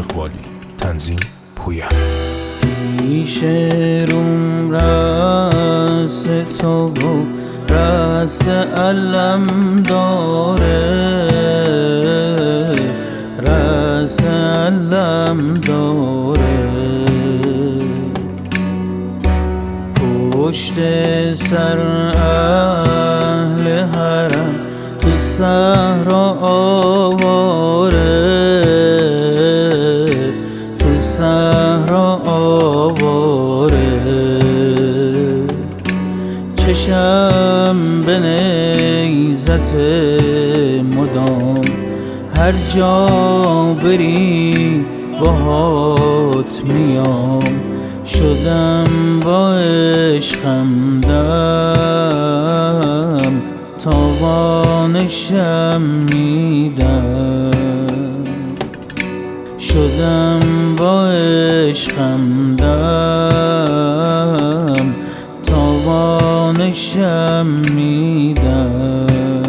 اقبالی. تنظیم پویا. پیش روم رأس تو و رأس علم داره، رأس علم داره. پشت سر اهل حرم تو صحرا آواره، تو صحرا آواره. چشم به نیزت مدام، هر جا بری باهات میام. شدم با عشقم دم، تاوانشم میدم. شدم با عشقم دم، تاوانشم میدم.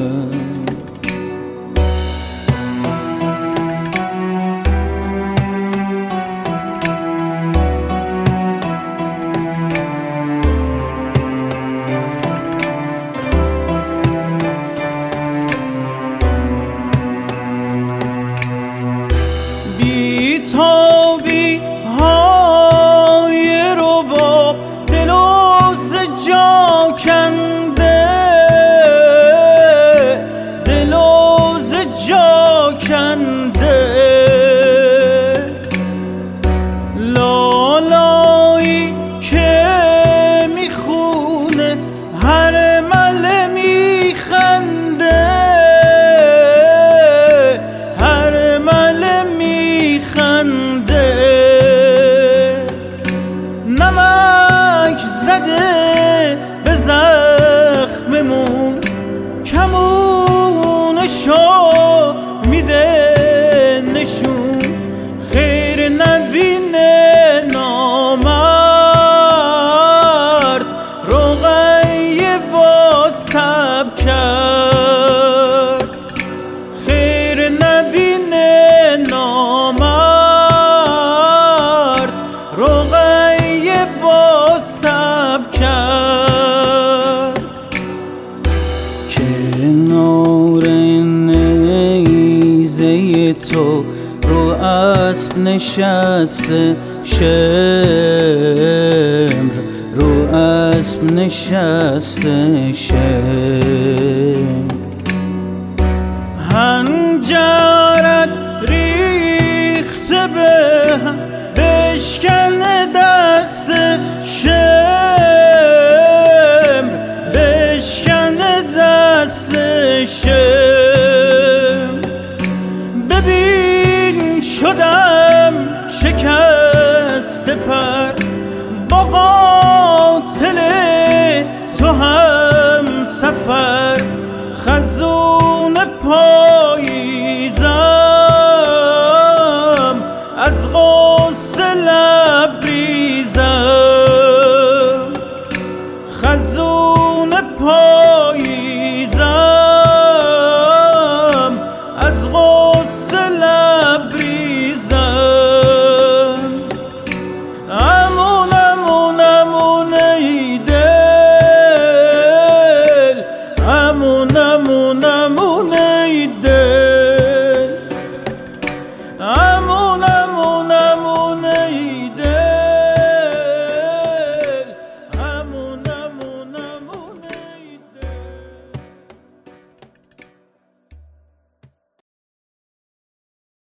بی‌تابی های رباب دلو ز جا کنده، دلو ز جا کنده. لالایی که میخونه هر مله میخنده، هر مله میخنده. نمک زده به زخممون، کمونشو میده نشون. خیر نبینه نامرد، رقیه باز تب کرد. خیر نبینه نامرد، رقیه باز تب کرد. کنار نیزه تو رو اسب نشسته شمر، رو اسب نشسته شمر. هنجرت ریخته به هم، بشکنه دست شمر، بشکنه دست شمر. ببین شدم شکست پر، با قاتل تو هم سفر. خزون پاییزم، از غصه لبریزم. خزون پاییزم،